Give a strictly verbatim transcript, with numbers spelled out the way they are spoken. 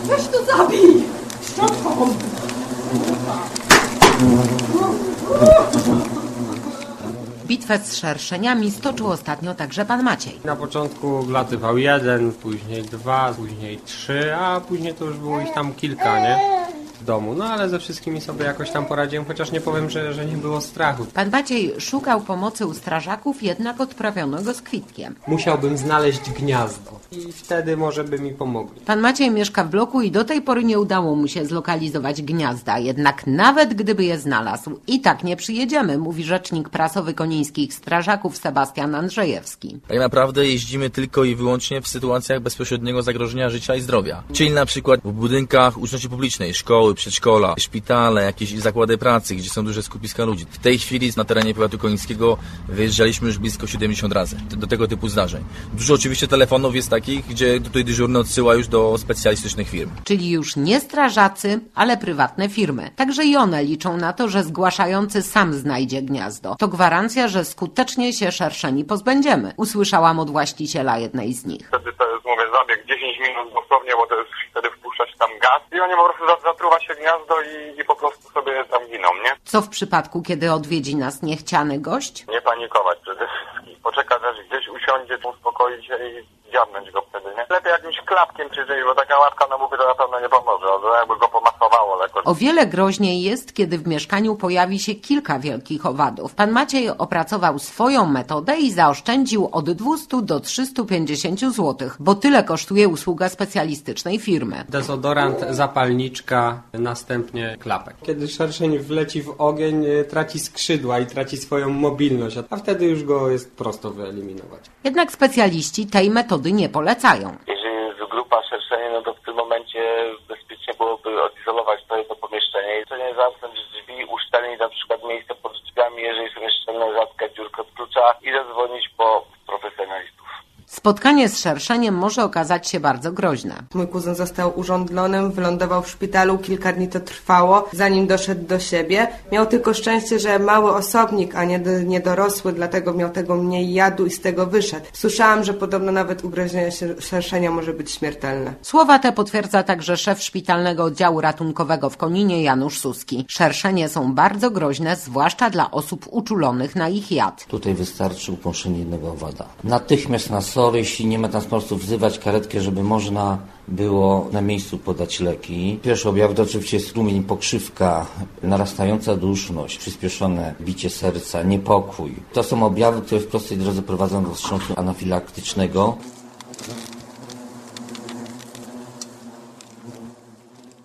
Weź to zabij! Szczotką! Bitwę z szerszeniami stoczył ostatnio także pan Maciej. Na początku wlatywał jeden, później dwa, później trzy, a później to już było ich tam kilka, nie? W domu. No ale ze wszystkimi sobie jakoś tam poradziłem, chociaż nie powiem, że, że nie było strachu. Pan Maciej szukał pomocy u strażaków, jednak odprawiono go z kwitkiem. Musiałbym znaleźć gniazdo i wtedy może by mi pomogli. Pan Maciej mieszka w bloku i do tej pory nie udało mu się zlokalizować gniazda, jednak nawet gdyby je znalazł, i tak nie przyjedziemy, mówi rzecznik prasowy konińskich strażaków Sebastian Andrzejewski. Tak naprawdę jeździmy tylko i wyłącznie w sytuacjach bezpośredniego zagrożenia życia i zdrowia. Czyli na przykład w budynkach uczciwości publicznej, szkoły, przedszkola, szpitale, jakieś zakłady pracy, gdzie są duże skupiska ludzi. W tej chwili na terenie powiatu konińskiego wyjeżdżaliśmy już blisko siedemdziesiąt razy do tego typu zdarzeń. Dużo oczywiście telefonów jest takich, gdzie tutaj dyżurny odsyła już do specjalistycznych firm. Czyli już nie strażacy, ale prywatne firmy. Także i one liczą na to, że zgłaszający sam znajdzie gniazdo. To gwarancja, że skutecznie się szerszeni pozbędziemy. Usłyszałam od właściciela jednej z nich. Wtedy to jest, mówię, zabieg dziesięć minut dosłownie, bo to jest wtedy wpuszczać tam gaz i oni po prostu zatruwa się gniazdo i, i po prostu sobie tam giną, nie? Co w przypadku, kiedy odwiedzi nas niechciany gość? Nie panikować przede wszystkim. Poczekać, aż gdzieś usiądzie, uspokoić się i dziabnąć go wtedy, nie? Lepiej jakimś klapkiem przyjrzeć, bo taka łapka na muchy to na pewno nie pomoże. To jakby go pomasowało lekko. O wiele groźniej jest, kiedy w mieszkaniu pojawi się kilka wielkich owadów. Pan Maciej opracował swoją metodę i zaoszczędził od dwustu do trzystu pięćdziesięciu złotych, bo tyle kosztuje usługa specjalistycznej firmy. Dezodorant, zapalniczka, następnie klapek. Kiedy szerszeń wleci w ogień, traci skrzydła i traci swoją mobilność, a wtedy już go jest prosto wyeliminować. Jednak specjaliści tej metody nie polecają. Jeżeli jest grupa szerszeni, no to w tym momencie bezpiecznie byłoby odizolować to jedno pomieszczenie. Jeżeli zamknąć drzwi, uszczelnić na przykład miejsce pod drzwiami, jeżeli są jeszcze szczelne, zatkać dziurkę od klucza i zadzwonić po profesjonalistów. Spotkanie z szerszeniem może okazać się bardzo groźne. Mój kuzyn został urządlonym, wylądował w szpitalu, kilka dni to trwało, zanim doszedł do siebie. Miał tylko szczęście, że mały osobnik, a nie, nie dorosły, dlatego miał tego mniej jadu i z tego wyszedł. Słyszałam, że podobno nawet ugryzienie szerszenia może być śmiertelne. Słowa te potwierdza także szef szpitalnego oddziału ratunkowego w Koninie Janusz Suski. Szerszenie są bardzo groźne, zwłaszcza dla osób uczulonych na ich jad. Tutaj wystarczy ukąszenie jednego owada. Natychmiast na S O R, jeśli nie ma tam po prostu wzywać karetkę, żeby można było na miejscu podać leki. Pierwszy objaw to oczywiście jest strumień, pokrzywka, narastająca duszność, przyspieszone bicie serca, niepokój. To są objawy, które w prostej drodze prowadzą do wstrząsu anafilaktycznego.